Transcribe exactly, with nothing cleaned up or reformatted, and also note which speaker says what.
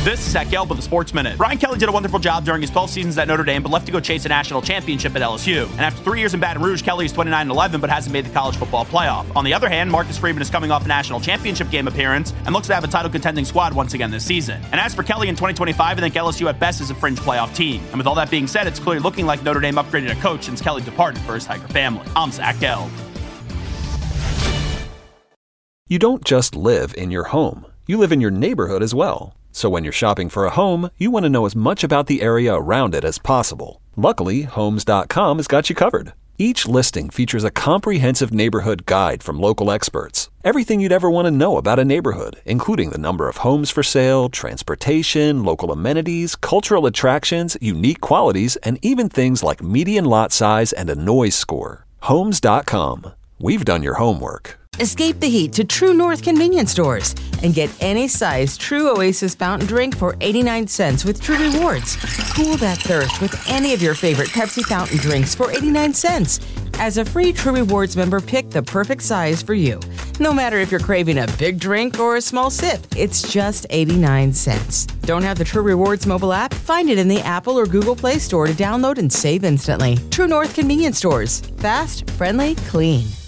Speaker 1: This is Zach Gelb with the Sports Minute. Brian Kelly did a wonderful job during his twelve seasons at Notre Dame, but left to go chase a national championship at L S U. And after three years in Baton Rouge, Kelly is twenty-nine and eleven, but hasn't made the college football playoff. On the other hand, Marcus Freeman is coming off a national championship game appearance and looks to have a title contending squad once again this season. And as for Kelly in twenty twenty-five, I think L S U at best is a fringe playoff team. And with all that being said, it's clearly looking like Notre Dame upgraded a coach since Kelly departed for his Tiger family. I'm Zach Gelb.
Speaker 2: You don't just live in your home. You live in your neighborhood as well. So when you're shopping for a home, you want to know as much about the area around it as possible. Luckily, Homes dot com has got you covered. Each listing features a comprehensive neighborhood guide from local experts. Everything you'd ever want to know about a neighborhood, including the number of homes for sale, transportation, local amenities, cultural attractions, unique qualities, and even things like median lot size and a noise score. Homes dot com. We've done your homework.
Speaker 3: Escape the heat to True North convenience stores and get any size True Oasis fountain drink for eighty-nine cents with True Rewards. Cool that thirst with any of your favorite Pepsi fountain drinks for eighty-nine cents. As a free True Rewards member, pick the perfect size for you. No matter if you're craving a big drink or a small sip, it's just eighty-nine cents. Don't have the True Rewards mobile app? Find it in the Apple or Google Play Store to download and save instantly. True North convenience stores. Fast, friendly, clean.